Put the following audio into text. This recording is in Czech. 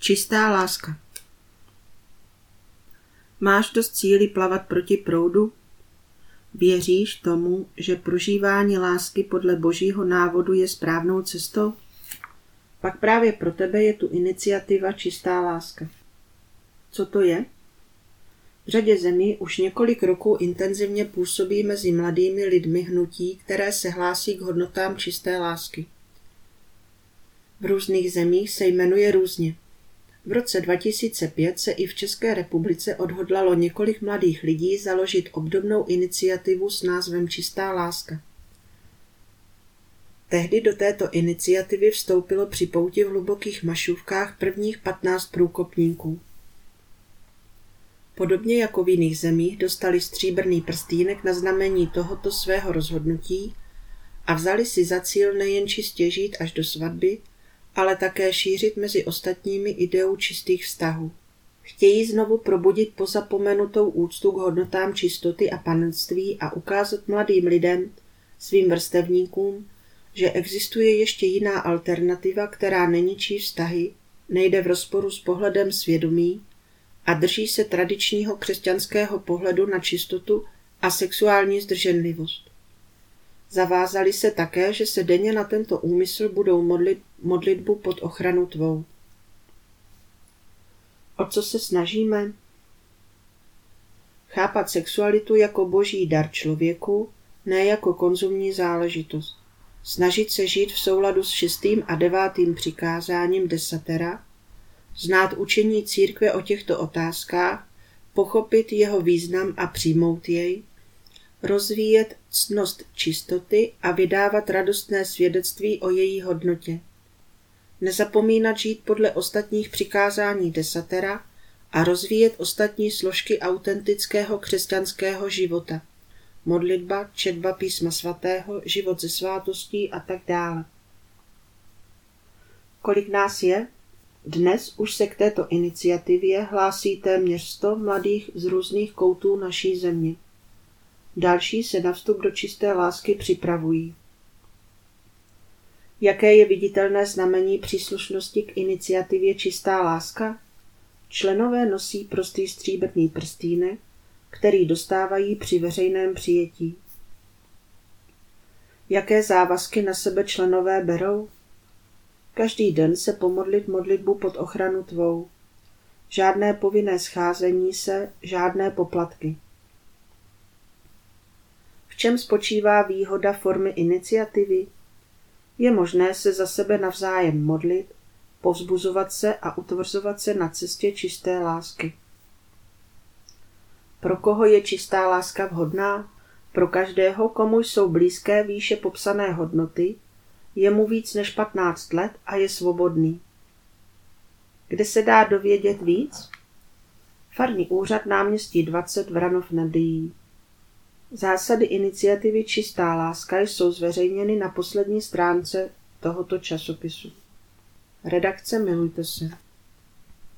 Čistá láska. Máš dost síly plavat proti proudu? Věříš tomu, že prožívání lásky podle Božího návodu je správnou cestou? Pak právě pro tebe je tu iniciativa Čistá láska. Co to je? V řadě zemí už několik roků intenzivně působí mezi mladými lidmi hnutí, které se hlásí k hodnotám čisté lásky. V různých zemích se jmenuje různě. V roce 2005 se i v České republice odhodlalo několik mladých lidí založit obdobnou iniciativu s názvem Čistá láska. Tehdy do této iniciativy vstoupilo při pouti v Hlubokých Mašůvkách prvních 15 průkopníků. Podobně jako v jiných zemích dostali stříbrný prstýnek na znamení tohoto svého rozhodnutí a vzali si za cíl nejen čistě žít až do svatby, ale také šířit mezi ostatními ideu čistých vztahů. Chtějí znovu probudit pozapomenutou úctu k hodnotám čistoty a panenství a ukázat mladým lidem, svým vrstevníkům, že existuje ještě jiná alternativa, která neničí vztahy, nejde v rozporu s pohledem svědomí a drží se tradičního křesťanského pohledu na čistotu a sexuální zdrženlivost. Zavázali se také, že se denně na tento úmysl budou modlit modlitbu pod ochranu tvou. O co se snažíme? Chápat sexualitu jako boží dar člověku, ne jako konzumní záležitost. Snažit se žít v souladu s 6. a 9. přikázáním desatera, znát učení církve o těchto otázkách, pochopit jeho význam a přijmout jej, rozvíjet ctnost čistoty a vydávat radostné svědectví o její hodnotě. Nezapomínat žít podle ostatních přikázání desatera a rozvíjet ostatní složky autentického křesťanského života. Modlitba, četba písma svatého, život ze svátostí a tak dále. Kolik nás je? Dnes už se k této iniciativě hlásí téměř 100 mladých z různých koutů naší země. Další se na vstup do čisté lásky připravují. Jaké je viditelné znamení příslušnosti k iniciativě Čistá láska? Členové nosí prostý stříbrný prstýnek, který dostávají při veřejném přijetí. Jaké závazky na sebe členové berou? Každý den se pomodlit modlitbu pod ochranu tvou. Žádné povinné scházení se, žádné poplatky. V čem spočívá výhoda formy iniciativy? Je možné se za sebe navzájem modlit, povzbuzovat se a utvrzovat se na cestě čisté lásky. Pro koho je čistá láska vhodná? Pro každého, komu jsou blízké výše popsané hodnoty, je mu víc než 15 let a je svobodný. Kde se dá dovědět víc? Farní úřad náměstí 20 Vranov nad Dyjí. Zásady iniciativy Čistá láska jsou zveřejněny na poslední stránce tohoto časopisu. Redakce Milujte se.